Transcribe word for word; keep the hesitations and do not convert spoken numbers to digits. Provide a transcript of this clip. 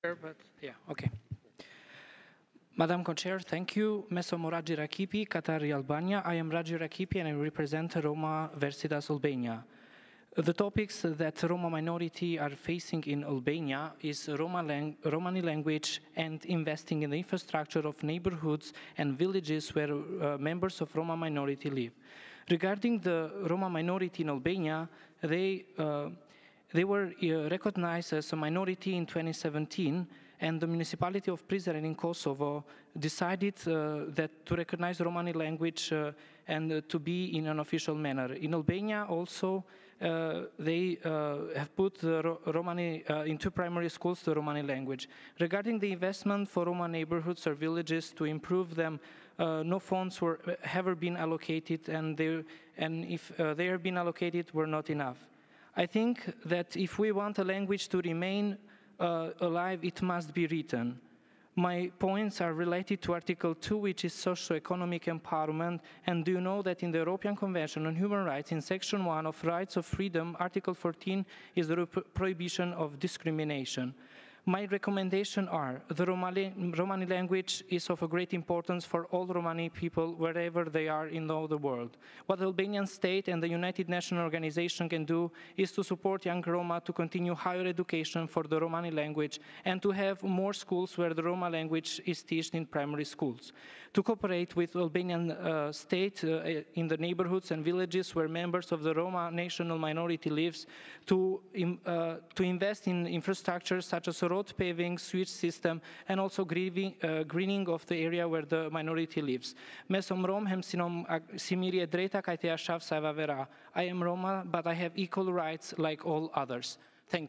But yeah, okay. Madam Co-Chair, thank you. Mesom Ragi Rakipi, Qatari, Albania. I am Ragi Rakipi and I represent Roma Versitas Albania. The topics that Roma minority are facing in Albania is Roma lang Romani language and investing in the infrastructure of neighborhoods and villages where uh, members of Roma minority live. Regarding the Roma minority in Albania, they uh, they were uh, recognized as a minority in twenty seventeen, and the municipality of Prizren in Kosovo decided uh, that to recognize Romani language uh, and uh, to be in an official manner. In Albania also, uh, they uh, have put the Ro Romani uh, into primary schools the Romani language. Regarding the investment for Roma neighborhoods or villages to improve them, uh, no funds were ever been allocated, and they and if uh, they have been allocated, were not enough. I think that if we want a language to remain uh, alive, it must be written. My points are related to Article two, which is socio-economic empowerment. And do you know that in the European Convention on Human Rights, in Section one of Rights of Freedom, Article fourteen is the prohibition of discrimination. My recommendations are the Romani, Romani language is of a great importance for all Romani people wherever they are in all the world. What the Albanian state and the United Nations Organization can do is to support young Roma to continue higher education for the Romani language and to have more schools where the Roma language is taught in primary schools. To cooperate with Albanian uh, state uh, in the neighborhoods and villages where members of the Roma national minority lives, to, uh, to invest in infrastructures such as road paving, sewage system, and also greening, uh, greening of the area where the minority lives. Mesom Rom hem sinom simiri e drejta kajte jashav sa eva vera. I am Roma, but I have equal rights like all others.